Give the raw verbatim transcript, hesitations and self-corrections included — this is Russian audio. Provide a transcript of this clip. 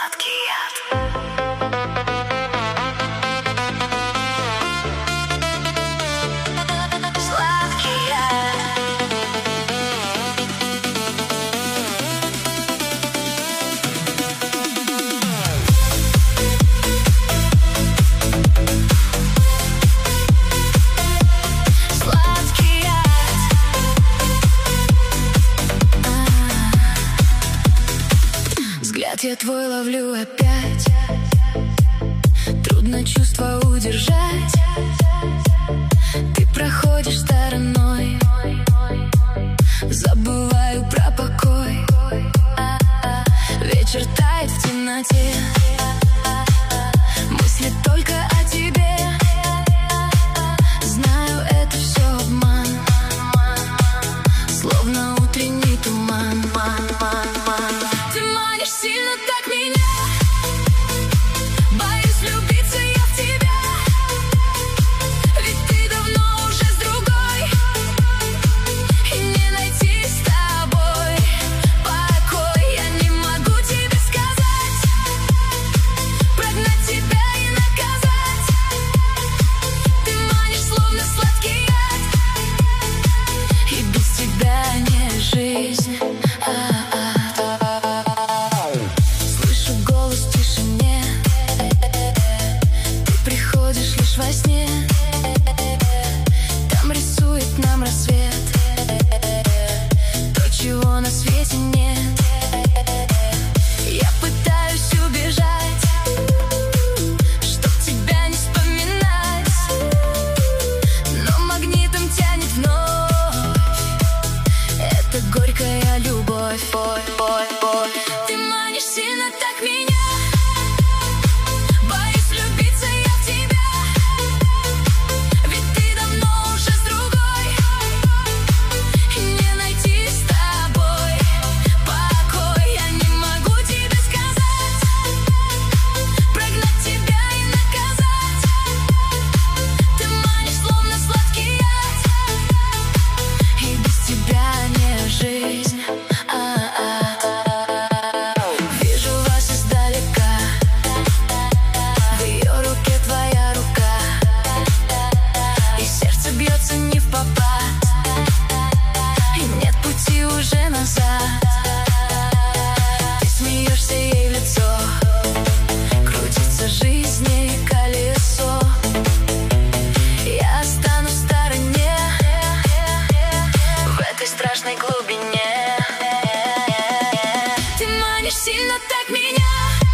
Сладкий яд. Взгляд я твой ловлю опять, трудно чувство удержать. Ты проходишь стороной, забываю про покой. Вечер тает в темноте, мысли только о тебе. Знаю, это все обман, словно утренний туман. Ты манишь сильно так меня, боюсь влюбиться я в тебя. Ведь ты давно уже с другой, и не найти с тобой покой. Я не могу тебе сказать, прогнать тебя и наказать. Ты манишь словно сладкий яд, и без тебя не жизнь. Во сне там рисует нам рассвет, то, чего на свете нет. Я пытаюсь убежать, чтоб тебя не вспоминать, но магнитом тянет вновь эта горькая любовь. Ты манишь сильно так меня, страшной глубине. Ты манишь сильно так меня.